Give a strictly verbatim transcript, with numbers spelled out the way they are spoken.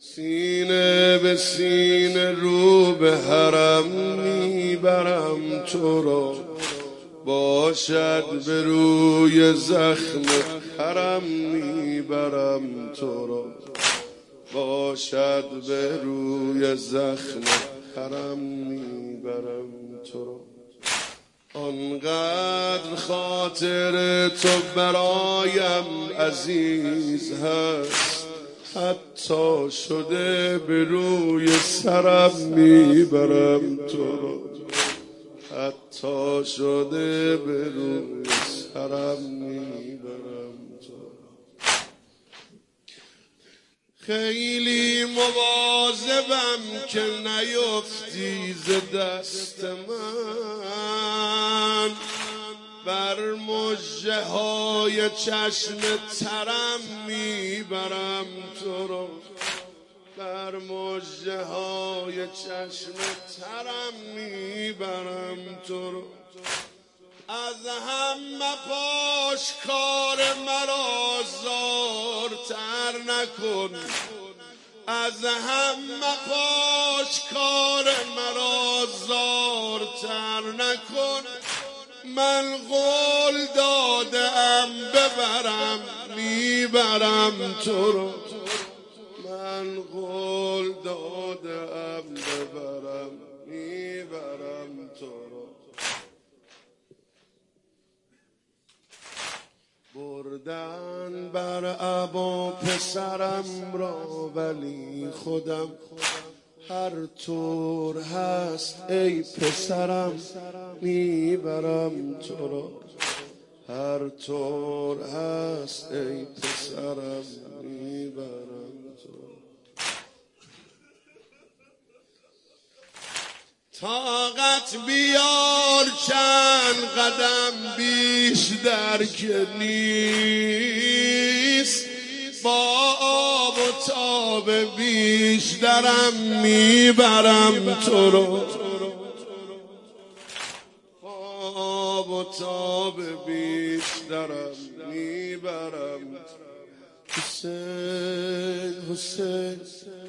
سینه به سینه رو به حرم میبرم تو را، باشد به روی زخم حرم میبرم تو را، باشد به روی زخم حرم میبرم تو را. آنقدر خاطر تو برایم عزیز هست، حتی شده به روی سرم میبرم تو را، حتی شده به روی سرم میبرم تو را. خیلی مواظبم که نیفتی ز دست من، بر مژه های چشم ترم میبرم تو را، بر مژه های چشم ترم میبرم تو را. از هم مپاش کار مرا زارتر نکن، از هم مپاش کار مرا زارتر نکن. من قول دادم ببرم میبرم تو را، من قول دادم ببرم میبرم تو را. بردن بر عبا پسرم را، ولی خودم هر طور هست ای پسرم میبرم تو را، هر طور هست ای پسرم میبرم تو را. طاقت بیار چند قدم بیشتر که نیست، با آب و تاب بیشترم میبرم تو را، با آب و تاب بیشترم میبرم. حسین حسین